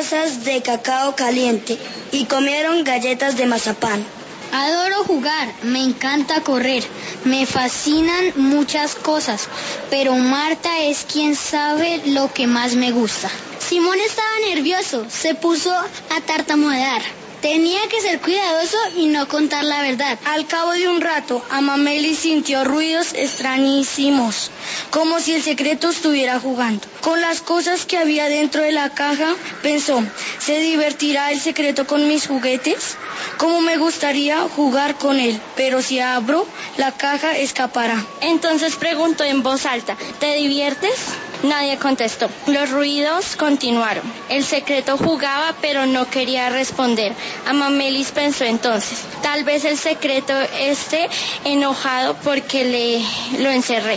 tazas de cacao caliente y comieron galletas de mazapán. Adoro jugar, me encanta correr, me fascinan muchas cosas, pero Marta es quien sabe lo que más me gusta. Simón estaba nervioso, se puso a tartamudear. Tenía que ser cuidadoso y no contar la verdad. Al cabo de un rato, Amameli sintió ruidos extrañísimos, como si el secreto estuviera jugando. Con las cosas que había dentro de la caja, pensó, ¿se divertirá el secreto con mis juguetes? Como me gustaría jugar con él, pero si abro la caja escapará. Entonces preguntó en voz alta, ¿te diviertes? Nadie contestó. Los ruidos continuaron. El secreto jugaba, pero no quería responder. Amamelis pensó entonces, tal vez el secreto esté enojado porque lo encerré.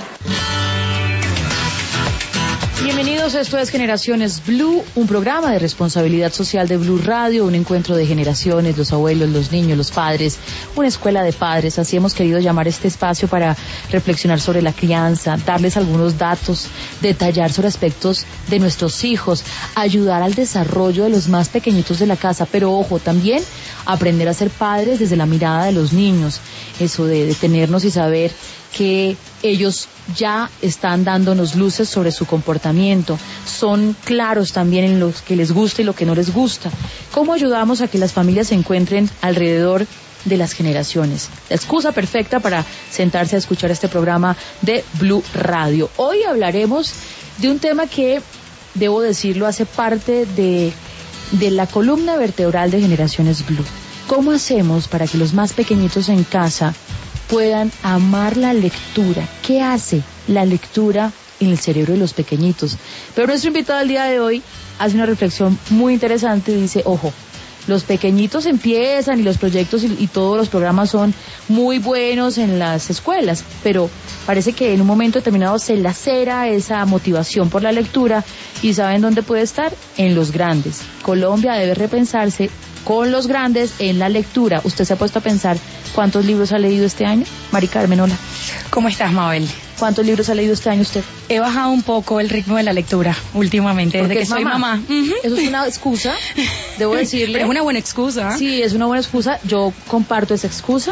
Bienvenidos, esto es Generaciones Blue, un programa de responsabilidad social de Blue Radio, un encuentro de generaciones, los abuelos, los niños, los padres, una escuela de padres. Así hemos querido llamar este espacio para reflexionar sobre la crianza, darles algunos datos, detallar sobre aspectos de nuestros hijos, ayudar al desarrollo de los más pequeñitos de la casa, pero ojo, también aprender a ser padres desde la mirada de los niños, eso de detenernos y saber que ellos ya están dándonos luces sobre su comportamiento, son claros también en lo que les gusta y lo que no les gusta. ¿Cómo ayudamos a que las familias se encuentren alrededor de las generaciones? La excusa perfecta para sentarse a escuchar este programa de Blue Radio. Hoy hablaremos de un tema que, debo decirlo, hace parte de la columna vertebral de Generaciones Blue. ¿Cómo hacemos para que los más pequeñitos en casa puedan amar la lectura? ¿Qué hace la lectura en el cerebro de los pequeñitos? Pero nuestro invitado del día de hoy hace una reflexión muy interesante y dice, ojo, los pequeñitos empiezan y los proyectos y todos los programas son muy buenos en las escuelas, pero parece que en un momento determinado se lacera esa motivación por la lectura y ¿saben dónde puede estar? En los grandes. Colombia debe repensarse con los grandes en la lectura. ¿Usted se ha puesto a pensar cuántos libros ha leído este año? Mari Carmen, hola. ¿Cómo estás, Mabel? ¿Cuántos libros ha leído este año usted? He bajado un poco el ritmo de la lectura últimamente, desde que soy mamá. Eso es una excusa, debo decirle. Pero es una buena excusa. Sí, es una buena excusa. Yo comparto esa excusa.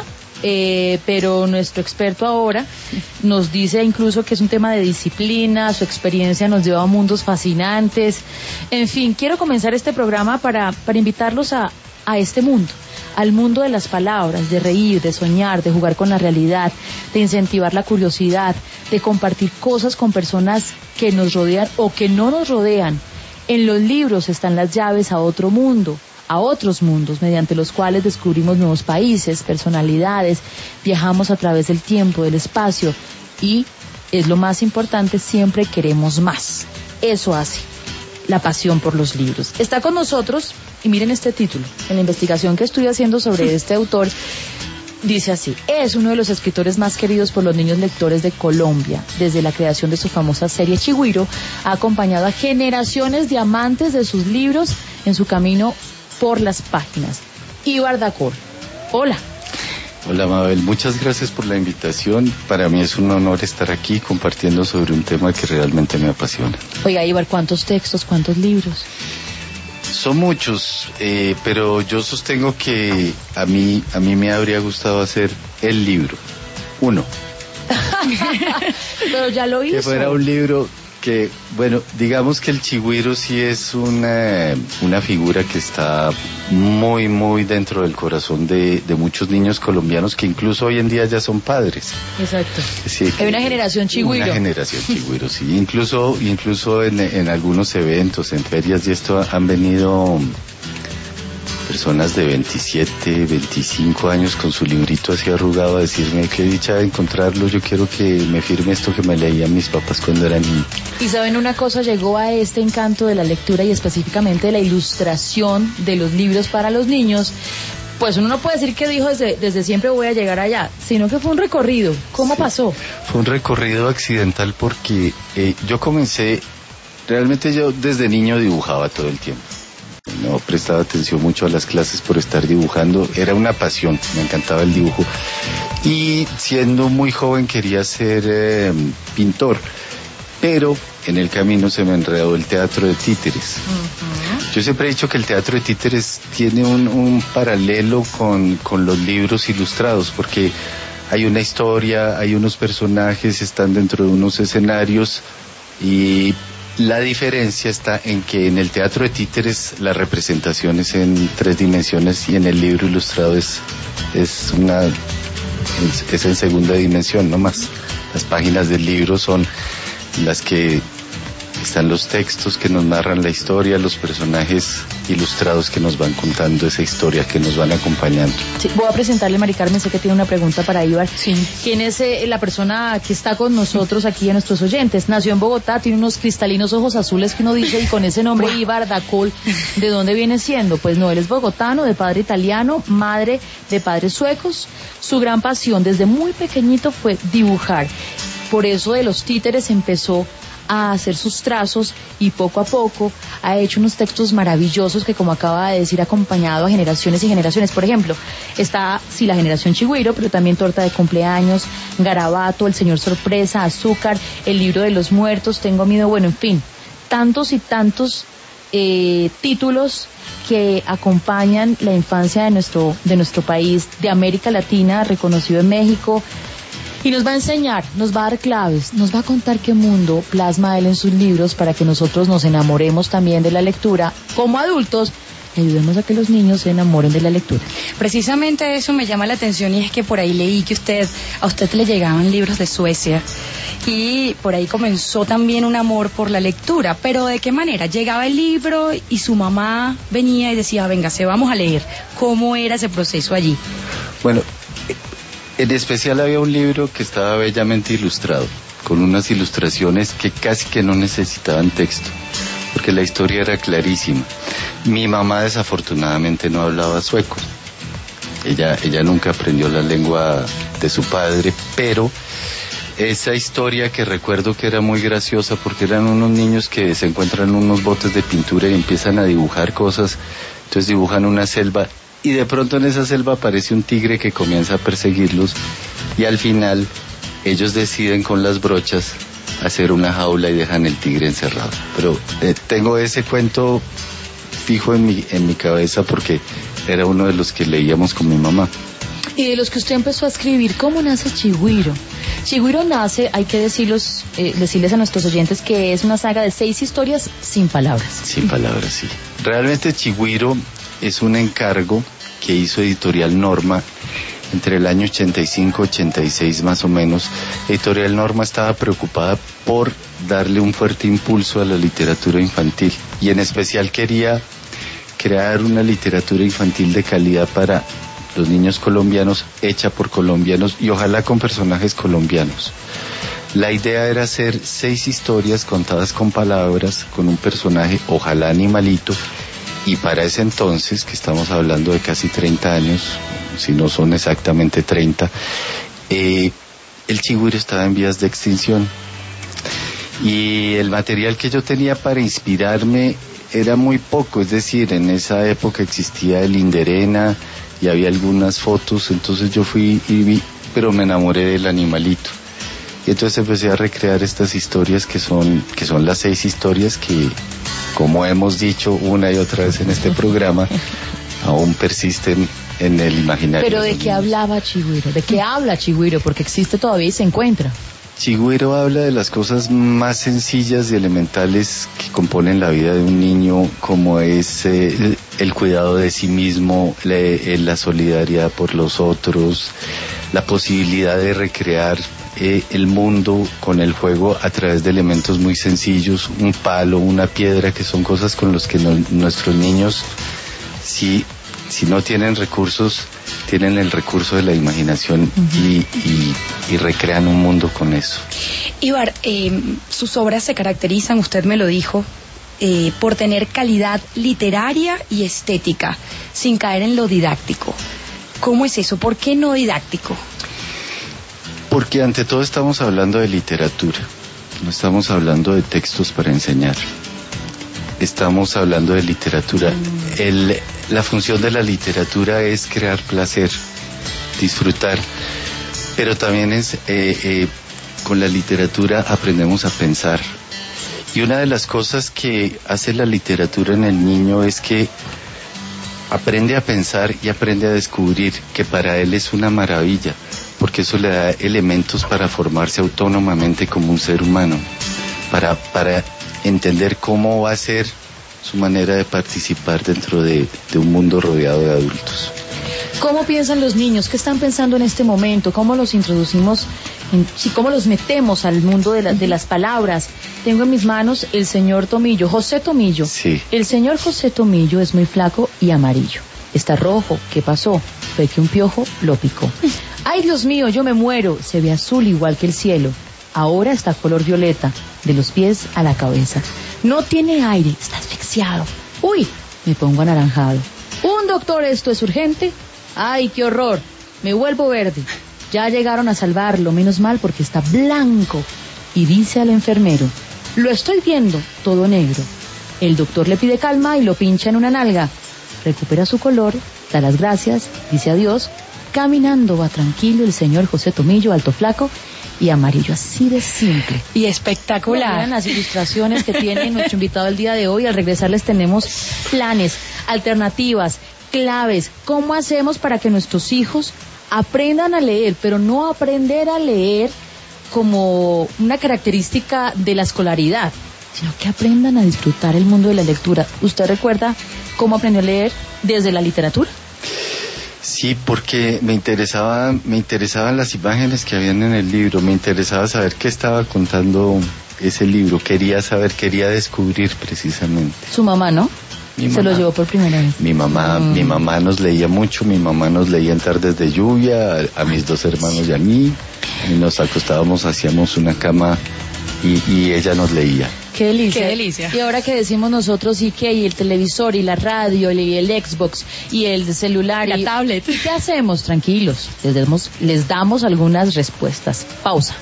Pero nuestro experto ahora nos dice incluso que es un tema de disciplina, su experiencia nos lleva a mundos fascinantes. En fin, quiero comenzar este programa para invitarlos a este mundo, al mundo de las palabras, de reír, de soñar, de jugar con la realidad, de incentivar la curiosidad, de compartir cosas con personas que nos rodean o que no nos rodean. En los libros están las llaves a otro mundo, a otros mundos, mediante los cuales descubrimos nuevos países, personalidades, viajamos a través del tiempo, del espacio y, es lo más importante, siempre queremos más. Eso hace la pasión por los libros. Está con nosotros, y miren este título, en la investigación que estoy haciendo sobre este autor, dice así: es uno de los escritores más queridos por los niños lectores de Colombia. Desde la creación de su famosa serie Chigüiro, ha acompañado a generaciones de amantes de sus libros en su camino por las páginas. Ibar Dacor, hola. Hola, Mabel, muchas gracias por la invitación. Para mí es un honor estar aquí compartiendo sobre un tema que realmente me apasiona. Oiga, Ibar, ¿cuántos textos, cuántos libros? Son muchos, pero yo sostengo que a mí me habría gustado hacer el libro, uno. Pero ya lo hizo. Que fuera un libro que, bueno, digamos que el Chigüiro sí es una figura que está muy, muy dentro del corazón de muchos niños colombianos que incluso hoy en día ya son padres. Exacto. Sí, hay una generación Chigüiro. Una generación Chigüiro, sí. Incluso en algunos eventos, en ferias y esto han venido personas de 27, 25 años con su librito así arrugado a decirme qué dicha de encontrarlo, yo quiero que me firme esto que me leían mis papás cuando era niño. Y saben una cosa, llegó a este encanto de la lectura y específicamente de la ilustración de los libros para los niños, pues uno no puede decir que dijo desde siempre voy a llegar allá, sino que fue un recorrido. ¿Cómo pasó? Fue un recorrido accidental porque realmente yo desde niño dibujaba todo el tiempo. No prestaba atención mucho a las clases por estar dibujando, era una pasión, me encantaba el dibujo. Y siendo muy joven quería ser pintor, pero en el camino se me enredó el teatro de títeres. Yo siempre he dicho que el teatro de títeres tiene un paralelo con los libros ilustrados, porque hay una historia, hay unos personajes, están dentro de unos escenarios, y la diferencia está en que en el teatro de títeres la representación es en 3 dimensiones y en el libro ilustrado es en 2ª dimensión, no más. Las páginas del libro son las que están los textos que nos narran la historia, los personajes ilustrados que nos van contando esa historia, que nos van acompañando. Sí, voy a presentarle a Mari Carmen, sé que tiene una pregunta para Ibar. Sí. ¿Quién es la persona que está con nosotros aquí en nuestros oyentes? Nació en Bogotá, tiene unos cristalinos ojos azules que uno dice, y con ese nombre Ibar Dacol, ¿de dónde viene siendo? Pues no, él es bogotano, de padre italiano, madre de padres suecos. Su gran pasión desde muy pequeñito fue dibujar. Por eso de los títeres empezó a hacer sus trazos y poco a poco ha hecho unos textos maravillosos que, como acaba de decir, ha acompañado a generaciones y generaciones. Por ejemplo, está la generación Chigüiro, pero también Torta de Cumpleaños, Garabato, El Señor Sorpresa, Azúcar, El Libro de los Muertos, Tengo Miedo, bueno, en fin, tantos y tantos títulos que acompañan la infancia de nuestro país, de América Latina, reconocido en México. Y nos va a enseñar, nos va a dar claves, nos va a contar qué mundo plasma él en sus libros para que nosotros nos enamoremos también de la lectura como adultos y ayudemos a que los niños se enamoren de la lectura. Precisamente eso me llama la atención, y es que por ahí leí que a usted le llegaban libros de Suecia y por ahí comenzó también un amor por la lectura. Pero ¿de qué manera? Llegaba el libro y su mamá venía y decía, véngase, vamos a leer. ¿Cómo era ese proceso allí? Bueno, en especial había un libro que estaba bellamente ilustrado, con unas ilustraciones que casi que no necesitaban texto, porque la historia era clarísima. Mi mamá desafortunadamente no hablaba sueco. Ella nunca aprendió la lengua de su padre, pero esa historia que recuerdo que era muy graciosa, porque eran unos niños que se encuentran en unos botes de pintura y empiezan a dibujar cosas, entonces dibujan una selva, y de pronto en esa selva aparece un tigre que comienza a perseguirlos, y al final ellos deciden con las brochas hacer una jaula y dejan el tigre encerrado. Pero tengo ese cuento fijo en mi cabeza porque era uno de los que leíamos con mi mamá. Y de los que usted empezó a escribir, ¿cómo nace Chigüiro? Chigüiro nace, hay que decirles a nuestros oyentes, que es una saga de 6 historias sin palabras. Sin palabras, sí. Realmente Chigüiro es un encargo que hizo Editorial Norma entre el año 85-86 más o menos. Editorial Norma estaba preocupada por darle un fuerte impulso a la literatura infantil, y en especial quería crear una literatura infantil de calidad para los niños colombianos, hecha por colombianos y ojalá con personajes colombianos. La idea era hacer 6 historias contadas con palabras, con un personaje, ojalá animalito, y para ese entonces, que estamos hablando de casi 30 años, si no son exactamente 30, el chigüiro estaba en vías de extinción. Y el material que yo tenía para inspirarme era muy poco, es decir, en esa época existía el Inderena y había algunas fotos, entonces yo fui y vi, pero me enamoré del animalito. Y entonces empecé a recrear estas historias que son las 6 historias que, como hemos dicho una y otra vez en este programa, aún persisten en el imaginario. Pero ¿de qué hablaba Chigüiro? ¿De qué habla Chigüiro? Porque existe todavía y se encuentra. Chigüiro habla de las cosas más sencillas y elementales que componen la vida de un niño, como es el cuidado de sí mismo, la solidaridad por los otros, la posibilidad de recrear el mundo con el juego a través de elementos muy sencillos, un palo, una piedra, que son cosas con los que nuestros niños, si no tienen recursos, tienen el recurso de la imaginación y recrean un mundo con eso. Ibar, sus obras se caracterizan, usted me lo dijo, por tener calidad literaria y estética, sin caer en lo didáctico. ¿Cómo es eso? ¿Por qué no didáctico? Porque ante todo estamos hablando de literatura, no estamos hablando de textos para enseñar. Estamos hablando de literatura. La función de la literatura es crear placer, disfrutar, pero también es con la literatura aprendemos a pensar Y una de las cosas que hace la literatura en el niño es que aprende a pensar y aprende a descubrir que para él es una maravilla, porque eso le da elementos para formarse autónomamente como un ser humano, para entender cómo va a ser su manera de participar dentro de un mundo rodeado de adultos. ¿Cómo piensan los niños? ¿Qué están pensando en este momento? ¿Cómo los introducimos? ¿Cómo los metemos al mundo de las palabras? Tengo en mis manos el señor Tomillo, José Tomillo. Sí. El señor José Tomillo es muy flaco y amarillo. Está rojo. ¿Qué pasó? Fue que un piojo lo picó. ¡Ay, Dios mío, yo me muero! Se ve azul igual que el cielo. Ahora está color violeta, de los pies a la cabeza. No tiene aire, está asfixiado. ¡Uy! Me pongo anaranjado. ¡Un doctor, esto es urgente! ¡Ay, qué horror! Me vuelvo verde. Ya llegaron a salvarlo, menos mal porque está blanco. Y dice al enfermero: lo estoy viendo, todo negro. El doctor le pide calma y lo pincha en una nalga. Recupera su color, da las gracias, dice adiós. Caminando va tranquilo el señor José Tomillo, alto, flaco y amarillo, así de simple. Y espectacular. Miren las ilustraciones que tiene nuestro invitado el día de hoy. Al regresar les tenemos planes, alternativas, claves. ¿Cómo hacemos para que nuestros hijos aprendan a leer, pero no aprender a leer como una característica de la escolaridad, sino que aprendan a disfrutar el mundo de la lectura? ¿Usted recuerda cómo aprendió a leer desde la literatura? Sí, porque me interesaban las imágenes que habían en el libro, me interesaba saber qué estaba contando ese libro, quería descubrir precisamente. Su mamá, ¿no? Se lo llevó por primera vez. Mi mamá nos leía mucho, mi mamá nos leía en tardes de lluvia, a mis dos hermanos y a mí, y nos acostábamos, hacíamos una cama y ella nos leía. ¡Qué delicia! ¡Qué delicia! Y ahora que decimos nosotros, ¿y qué? Y el televisor, y la radio, y el Xbox, y el celular, la tablet. ¿Qué hacemos? Tranquilos, les damos algunas respuestas. Pausa.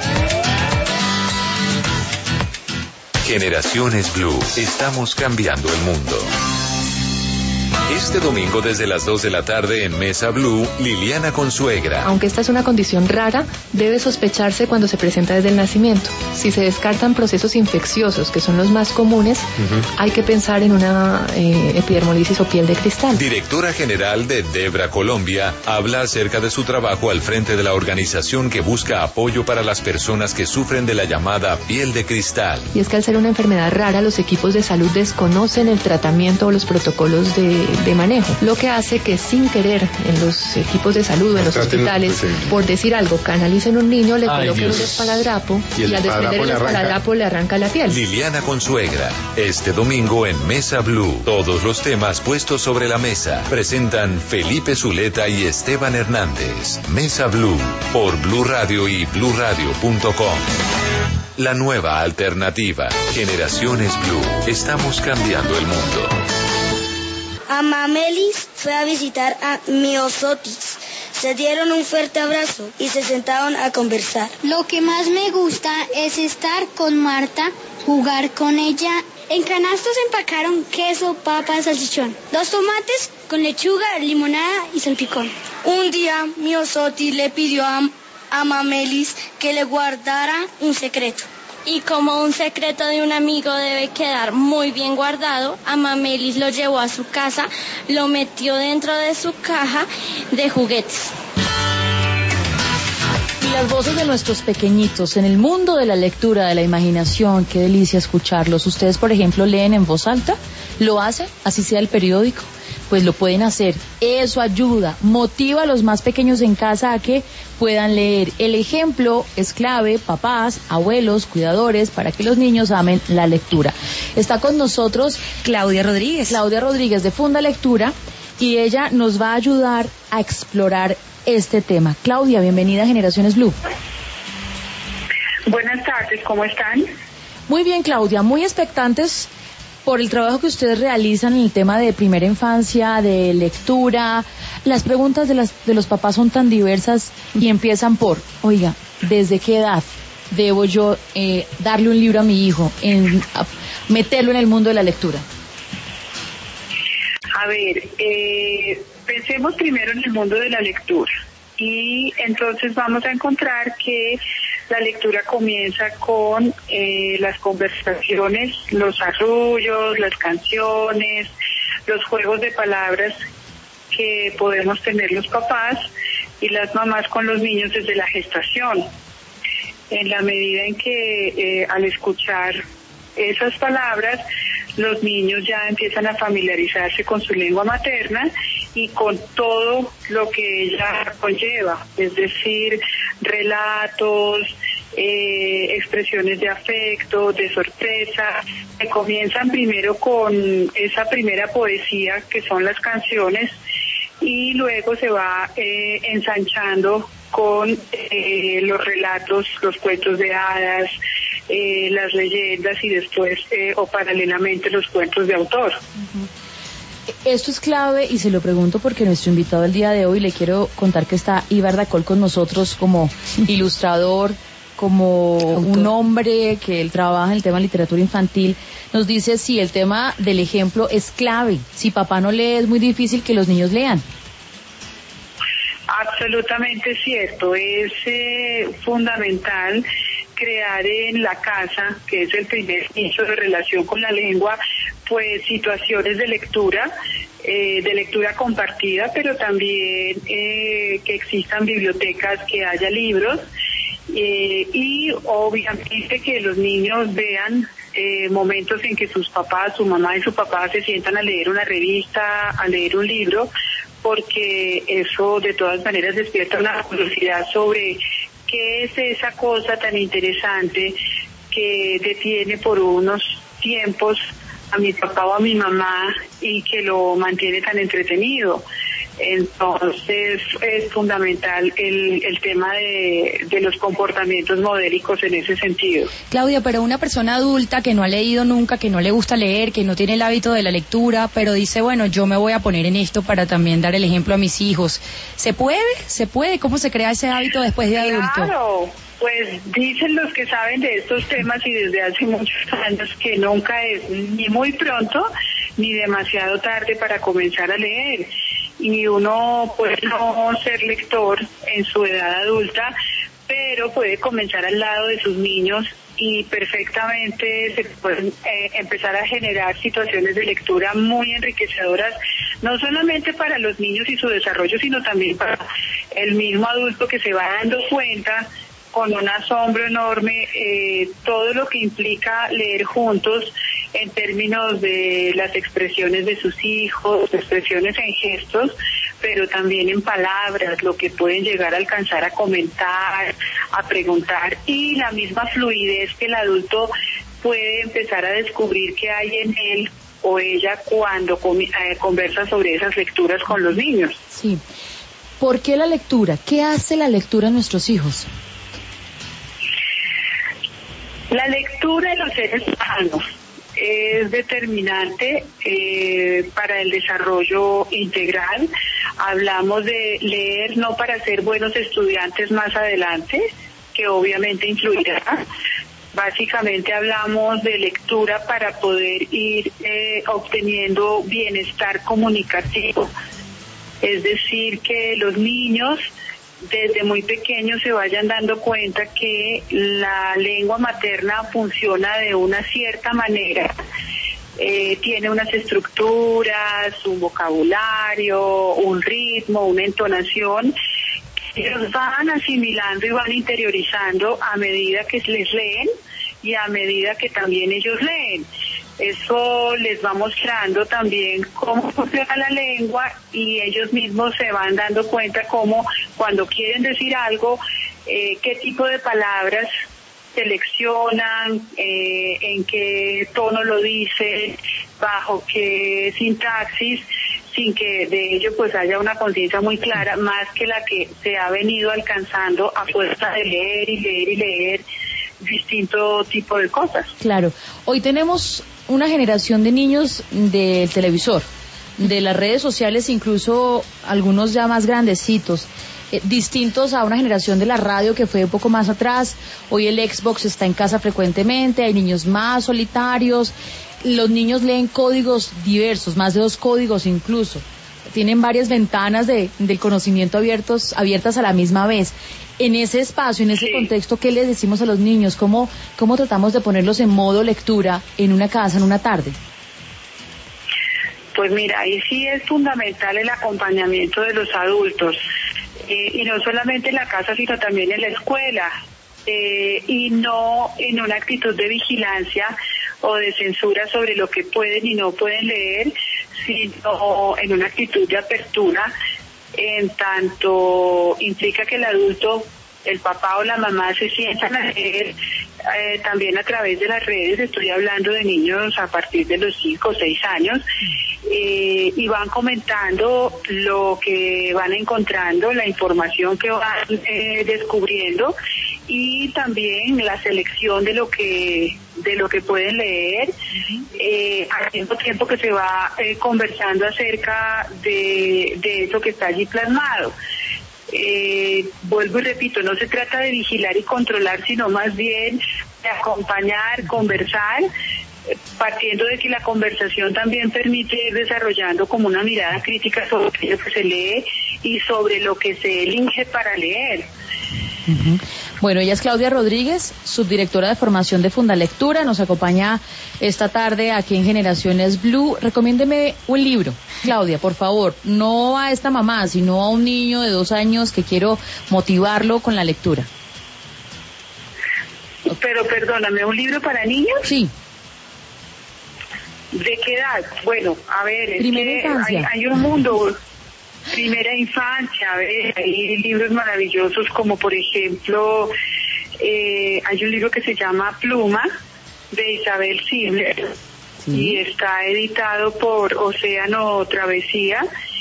Generaciones Blue, estamos cambiando el mundo. Este domingo desde las 2 de la tarde en Mesa Blue, Liliana Consuegra. Aunque esta es una condición rara, debe sospecharse cuando se presenta desde el nacimiento. Si se descartan procesos infecciosos, que son los más comunes, hay que pensar en una epidermolisis o piel de cristal. Directora general de Debra Colombia habla acerca de su trabajo al frente de la organización que busca apoyo para las personas que sufren de la llamada piel de cristal. Y es que al ser una enfermedad rara, los equipos de salud desconocen el tratamiento o los protocolos de manejo, lo que hace que sin querer en los equipos de salud, en los hospitales, por decir algo, canalicen un niño, le coloquen un esparadrapo y al desprender el esparadrapo le arranca la piel. Liliana Consuegra, este domingo en Mesa Blue, todos los temas puestos sobre la mesa, presentan Felipe Zuleta y Esteban Hernández. Mesa Blue, por Blue Radio y bluradio.com. La nueva alternativa, Generaciones Blue, estamos cambiando el mundo. Amamelis fue a visitar a Miosotis. Se dieron un fuerte abrazo y se sentaron a conversar. Lo que más me gusta es estar con Marta, jugar con ella. En canastos empacaron queso, papa, salchichón. 2 tomates con lechuga, limonada y salpicón. Un día Miosotis le pidió a Amamelis que le guardara un secreto. Y como un secreto de un amigo debe quedar muy bien guardado, Amamelis lo llevó a su casa, lo metió dentro de su caja de juguetes. Y las voces de nuestros pequeñitos en el mundo de la lectura, de la imaginación, qué delicia escucharlos. Ustedes, por ejemplo, leen en voz alta, lo hacen, así sea el periódico, pues lo pueden hacer. Eso ayuda, motiva a los más pequeños en casa a que puedan leer. El ejemplo es clave, papás, abuelos, cuidadores, para que los niños amen la lectura. Está con nosotros Claudia Rodríguez. Claudia Rodríguez de Funda Lectura, y ella nos va a ayudar a explorar este tema. Claudia, bienvenida a Generaciones Blue. Buenas tardes, ¿cómo están? Muy bien, Claudia, muy expectantes por el trabajo que ustedes realizan en el tema de primera infancia, de lectura. Las preguntas de los papás son tan diversas y empiezan por, oiga, ¿desde qué edad debo yo darle un libro a mi hijo, meterlo en el mundo de la lectura? A ver, pensemos primero en el mundo de la lectura y entonces vamos a encontrar que la lectura comienza con las conversaciones, los arrullos, las canciones, los juegos de palabras que podemos tener los papás y las mamás con los niños desde la gestación. En la medida en que al escuchar esas palabras, los niños ya empiezan a familiarizarse con su lengua materna y con todo lo que ella conlleva, es decir, relatos, expresiones de afecto, de sorpresa, que comienzan primero con esa primera poesía que son las canciones y luego se va ensanchando con los relatos, los cuentos de hadas, las leyendas y después o paralelamente los cuentos de autor. Esto es clave y se lo pregunto porque nuestro invitado el día de hoy, le quiero contar que está Ibar Dacol con nosotros como ilustrador, como un hombre que él trabaja en el tema de literatura infantil. Nos dice si el tema del ejemplo es clave. Si papá no lee, es muy difícil que los niños lean. Absolutamente cierto, es fundamental crear en la casa, que es el primer nicho de relación con la lengua, pues situaciones de lectura compartida, pero también que existan bibliotecas, que haya libros y obviamente que los niños vean momentos en que sus papás, su mamá y su papá se sientan a leer una revista, a leer un libro, porque eso de todas maneras despierta una curiosidad sobre qué es esa cosa tan interesante que detiene por unos tiempos a mi papá o a mi mamá y que lo mantiene tan entretenido. Entonces es fundamental el tema de los comportamientos modélicos en ese sentido. Claudia, pero una persona adulta que no ha leído nunca, que no le gusta leer, que no tiene el hábito de la lectura, pero dice, bueno, yo me voy a poner en esto para también dar el ejemplo a mis hijos. ¿Se puede? ¿Se puede? ¿Cómo se crea ese hábito después de adulto? Claro, pues dicen los que saben de estos temas y desde hace muchos años que nunca es ni muy pronto ni demasiado tarde para comenzar a leer. Y uno puede no ser lector en su edad adulta, pero puede comenzar al lado de sus niños y perfectamente se pueden empezar a generar situaciones de lectura muy enriquecedoras, no solamente para los niños y su desarrollo, sino también para el mismo adulto que se va dando cuenta con un asombro enorme todo lo que implica leer juntos en términos de las expresiones de sus hijos, expresiones en gestos, pero también en palabras, lo que pueden llegar a alcanzar a comentar, a preguntar, y la misma fluidez que el adulto puede empezar a descubrir que hay en él o ella cuando conversa sobre esas lecturas con los niños. Sí. ¿Por qué la lectura? ¿Qué hace la lectura a nuestros hijos? La lectura de los seres humanos es determinante para el desarrollo integral. Hablamos de leer no para ser buenos estudiantes más adelante, que obviamente influirá. Básicamente hablamos de lectura para poder ir obteniendo bienestar comunicativo. Es decir, que los niños desde muy pequeños se vayan dando cuenta que la lengua materna funciona de una cierta manera, tiene unas estructuras, un vocabulario, un ritmo, una entonación, que los van asimilando y van interiorizando a medida que les leen y a medida que también ellos leen. Eso les va mostrando también cómo funciona la lengua y ellos mismos se van dando cuenta cómo cuando quieren decir algo, qué tipo de palabras seleccionan, en qué tono lo dicen, bajo qué sintaxis, sin que de ello pues haya una conciencia muy clara, más que la que se ha venido alcanzando a fuerza de leer y leer y leer distinto tipo de cosas. Claro, hoy tenemos una generación de niños del televisor, de las redes sociales, incluso algunos ya más grandecitos, distintos a una generación de la radio que fue un poco más atrás. Hoy el Xbox está en casa frecuentemente, hay niños más solitarios, los niños leen códigos diversos, más de 2 códigos incluso. tienen varias ventanas del conocimiento abiertas a la misma vez. En ese espacio, en ese contexto, ¿qué les decimos a los niños? ¿Cómo tratamos de ponerlos en modo lectura en una casa, en una tarde? Pues mira, ahí sí es fundamental el acompañamiento de los adultos, y no solamente en la casa, sino también en la escuela, y no en una actitud de vigilancia o de censura sobre lo que pueden y no pueden leer, sino en una actitud de apertura, en tanto implica que el adulto, el papá o la mamá, se sientan a leer también a través de las redes. Estoy hablando de niños a partir de los 5 o 6 años, y van comentando lo que van encontrando, la información que van descubriendo, y también la selección de lo que pueden leer, al mismo tiempo que se va conversando acerca de eso que está allí plasmado. Vuelvo y repito, no se trata de vigilar y controlar, sino más bien de acompañar, conversar, partiendo de que la conversación también permite ir desarrollando como una mirada crítica sobre aquello que se lee y sobre lo que se elige para leer. Uh-huh. Bueno, ella es Claudia Rodríguez, subdirectora de formación de Fundalectura, nos acompaña esta tarde aquí en Generaciones Blue. Recomiéndeme un libro, Claudia, por favor, no a esta mamá, sino a un niño de 2 años que quiero motivarlo con la lectura. Pero perdóname, ¿un libro para niños? Sí. ¿De qué edad? Bueno, a ver, es Primera que infancia. hay un mundo. Primera infancia, a ver, hay libros maravillosos como por ejemplo, hay un libro que se llama Pluma, de Isabel Zimler, y está editado por Océano Travesía,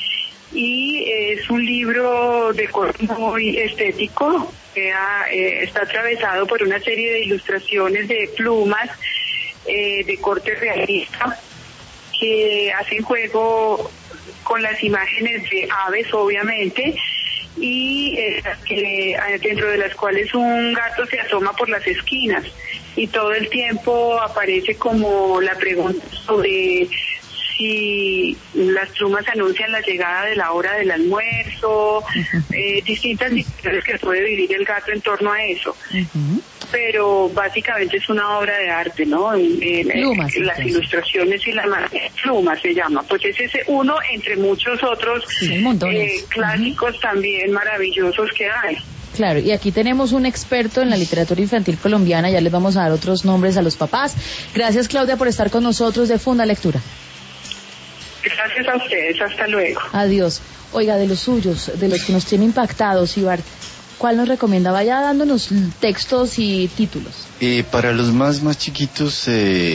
y es un libro de corte muy estético, está atravesado por una serie de ilustraciones de plumas de corte realista que hacen juego con las imágenes de aves, obviamente, y dentro de las cuales un gato se asoma por las esquinas, y todo el tiempo aparece como la pregunta sobre si las plumas anuncian la llegada de la hora del almuerzo, distintas situaciones que puede vivir el gato en torno a eso. Uh-huh. Pero básicamente es una obra de arte, ¿no? Plumas, las ilustraciones y la Pluma se llama. Pues ese es uno entre muchos otros clásicos también maravillosos que hay. Claro, y aquí tenemos un experto en la literatura infantil colombiana, ya les vamos a dar otros nombres a los papás. Gracias, Claudia, por estar con nosotros de Fundalectura. Gracias a ustedes, hasta luego. Adiós. Oiga, de los suyos, de los que nos tienen impactados, Ibar, ¿cuál nos recomienda? Vaya dándonos textos y títulos. Para los más chiquitos,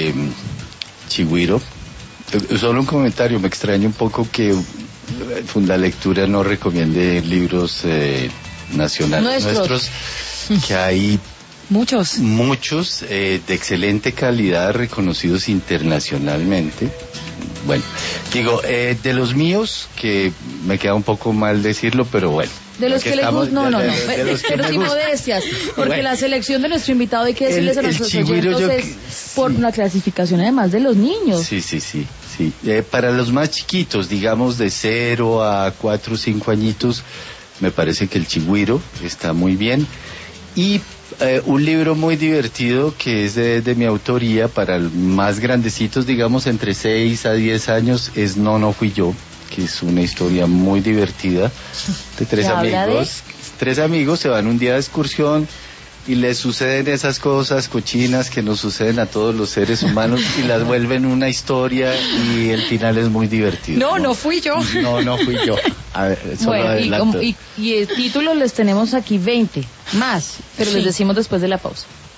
Chigüiro. Solo un comentario, me extraña un poco que Fundalectura no recomiende libros nacionales nuestros, que hay muchos de excelente calidad, reconocidos internacionalmente. Bueno, digo, de los míos, que me queda un poco mal decirlo, pero bueno. De los que les gustan, pero sin modestias, porque bueno, la selección de nuestro invitado, hay que decirles a nuestros oyentes, es por la clasificación además de los niños. Sí. Para los más chiquitos, digamos de 0 a 4 o 5 añitos, me parece que el Chigüiro está muy bien. Y un libro muy divertido que es de mi autoría, para más grandecitos, digamos entre 6 a 10 años, es No Fui Yo, que es una historia muy divertida de 3 amigos. 3 amigos se van un día de excursión y les suceden esas cosas cochinas que nos suceden a todos los seres humanos y las vuelven una historia, y el final es muy divertido. No fui yo. No fui yo. A ver, bueno, y títulos les tenemos aquí 20 más, pero les decimos después de la pausa.